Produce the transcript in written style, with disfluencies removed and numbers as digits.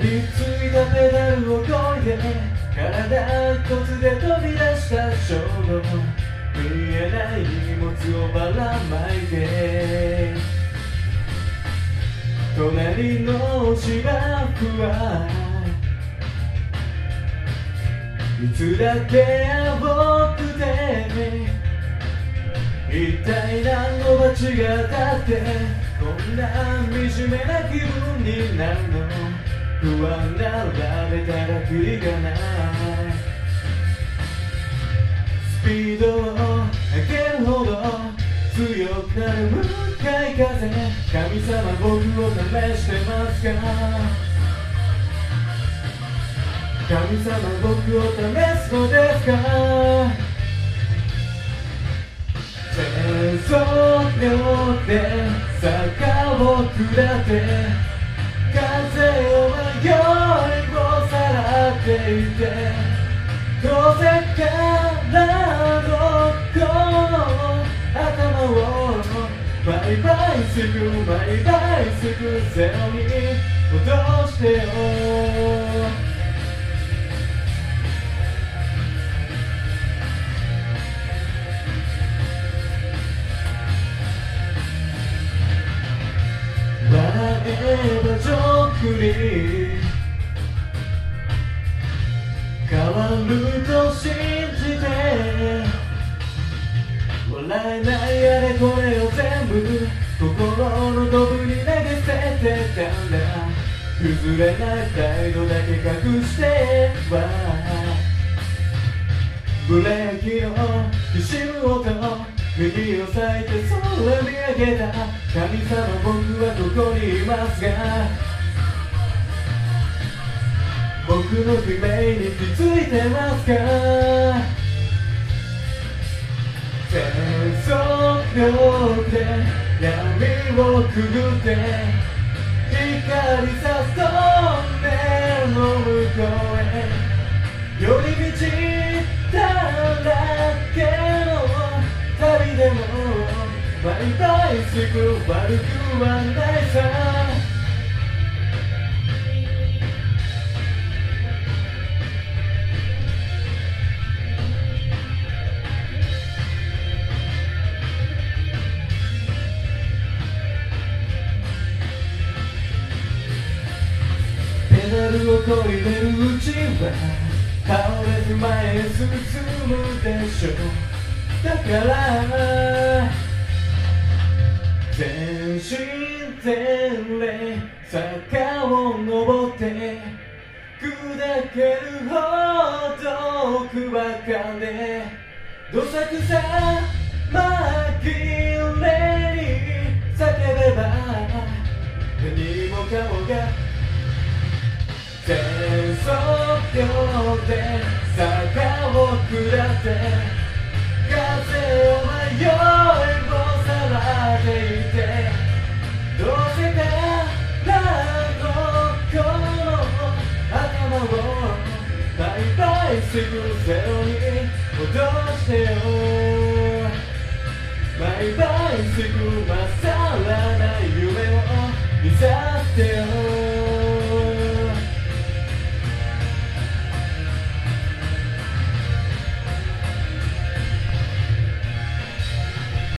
びついたペダルをこいで体一つで飛び出した衝動、見えない荷物をばらまいて隣の芝生はいつだけ青くて一体何の罰が立ってこんな惨めな気分になるの、不安なられたらキリがない。スピードを上げるほど強くなる向かい風、神様僕を試してますか？神様僕を試すのですか？全速力で坂を下って風を迷いをさらっていて、どうせからのこの頭をバイバイすぐバイバイすぐゼロに戻してよ。笑えばジョークに変わると信じて、笑えないあれこれを全部心のドブに投げ捨ててたんだ。崩れない態度だけ隠してはブレーキのきしむ音、耳を裂いて空見上げた神様僕はここにいますが、僕の悲鳴に気づいてますか？全速力で闇をくぐって光さすトンネルの向こうへ寄り道だらけの旅でもバイバイすぐ悪くはないさ。ペダルをこいでるうちは倒れて前へ進むでしょう。だから全身全霊坂を登って砕けるほど奥ばかでどさくさ紛れに叫べば何もかもが全速力で坂を下って風を迷いをさらっていて、どうせからのこの頭をバイバイすぐゼロに戻してよ。バイバイすぐ